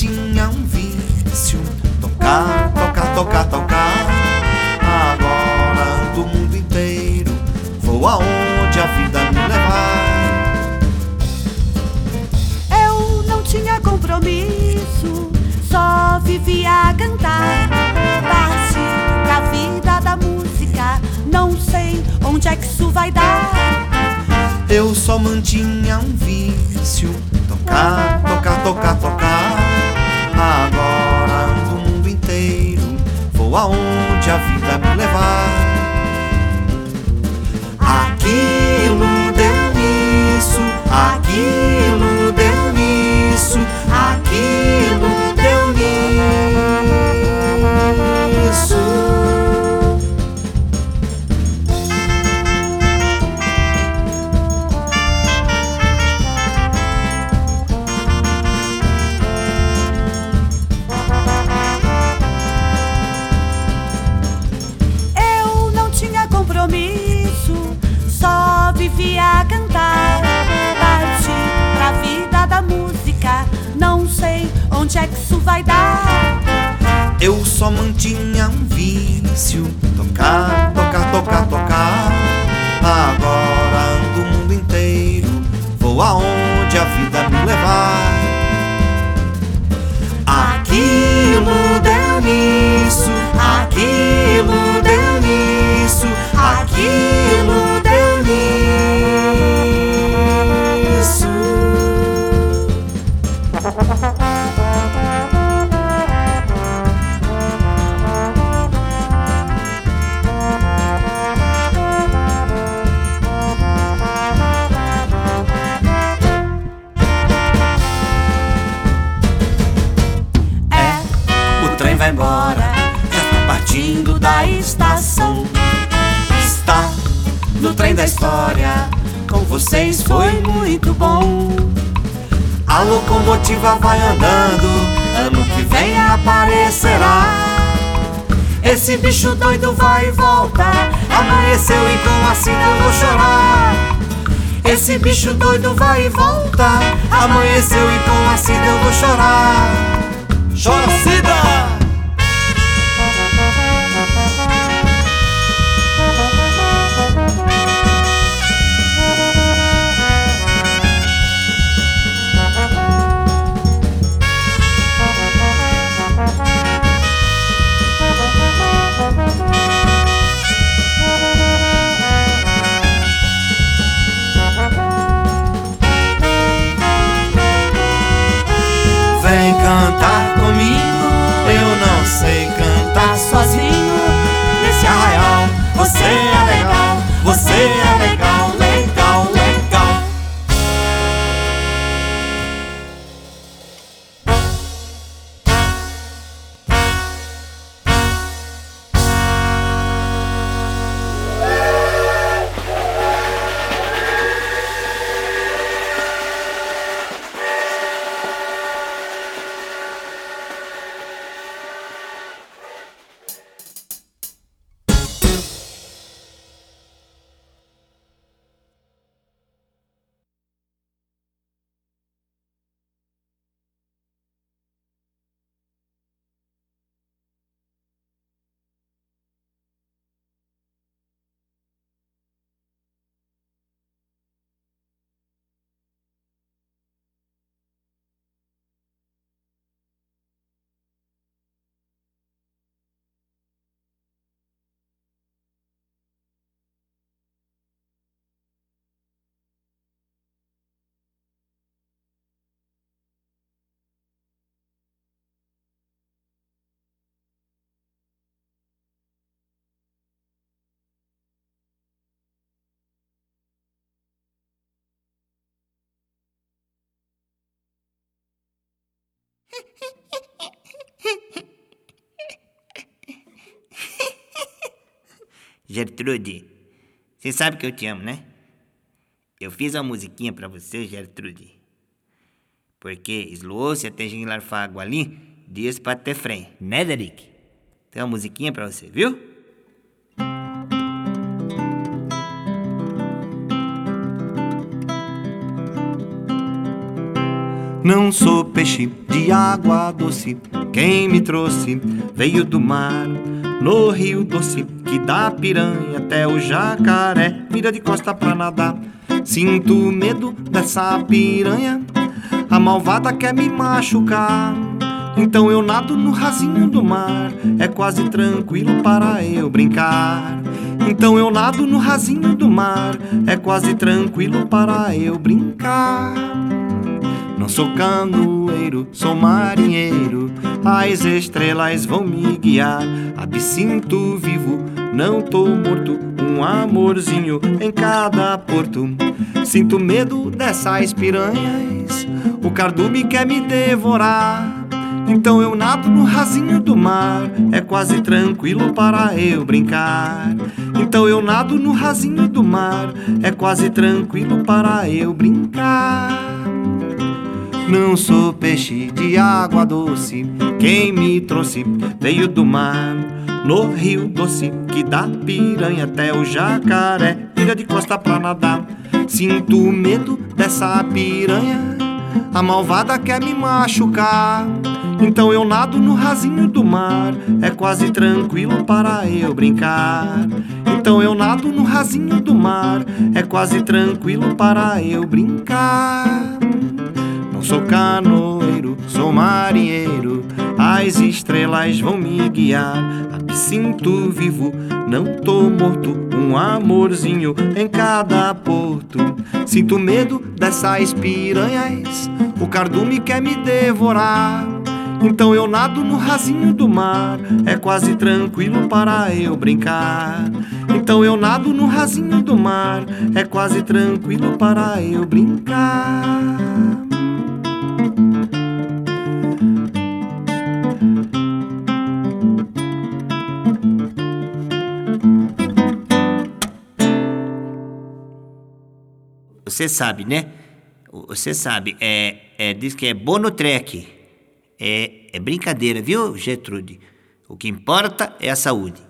mantinha um vício: tocar, tocar, tocar, tocar. Agora ando o mundo inteiro, vou aonde a vida me levar. Eu não tinha compromisso, só vivia a cantar. Parti pra vida da música, não sei onde é que isso vai dar. Eu só mantinha um vício: tocar, tocar, tocar, tocar. Agora ando o mundo inteiro, vou aonde a vida me levar. Aquilo deu nisso, aquilo deu nisso, aquilo deu nisso. Eu não tinha compromisso, só vivia a cantar. Parti pra vida da música, não sei onde é que isso vai dar. Eu só mantinha um vício: tocar, tocar, tocar, tocar. Agora ando o mundo inteiro, vou aonde a vida me levar. Aquilo deu nisso, aquilo deu nisso, aquilo deu nisso. O trem vai embora, já tá partindo da estação. Está no trem da história, com vocês foi muito bom. A locomotiva vai andando, ano que vem aparecerá. Esse bicho doido vai e volta, amanheceu então assim eu vou chorar. Esse bicho doido vai e volta, amanheceu então assim eu vou chorar. Chora, Cida! Vem cantar comigo, eu não sei cantar sozinho. Nesse arraial, você é legal, você é legal, legal, legal. Gertrude, você sabe que eu te amo, né? Eu fiz uma musiquinha pra você, Gertrude. Porque esloou-se até enlarfar água ali, dias pra ter frem, né, Derek? Tem uma musiquinha pra você, viu? Não sou peixe de água doce, quem me trouxe veio do mar. No rio doce que dá piranha até o jacaré, vira de costa pra nadar. Sinto medo dessa piranha, a malvada quer me machucar. Então eu nado no rasinho do mar, é quase tranquilo para eu brincar. Então eu nado no rasinho do mar, é quase tranquilo para eu brincar. Não sou canoeiro, sou marinheiro, as estrelas vão me guiar. Absinto vivo, não tô morto, um amorzinho em cada porto. Sinto medo dessas piranhas, o cardume quer me devorar. Então eu nado no rasinho do mar, é quase tranquilo para eu brincar. Então eu nado no rasinho do mar, é quase tranquilo para eu brincar. Não sou peixe de água doce, quem me trouxe veio do mar. No rio doce que dá piranha até o jacaré, vira de costa pra nadar. Sinto medo dessa piranha, a malvada quer me machucar. Então eu nado no rasinho do mar, é quase tranquilo para eu brincar. Então eu nado no rasinho do mar, é quase tranquilo para eu brincar. Não sou canoeiro, sou marinheiro, as estrelas vão me guiar. Absinto vivo, não tô morto, um amorzinho em cada porto. Sinto medo dessas piranhas, o cardume quer me devorar. Então eu nado no rasinho do mar, é quase tranquilo para eu brincar. Então eu nado no rasinho do mar, é quase tranquilo para eu brincar. Você sabe, né? Você sabe, diz que é bonotreque. É brincadeira, viu, Gertrude? O que importa é a saúde.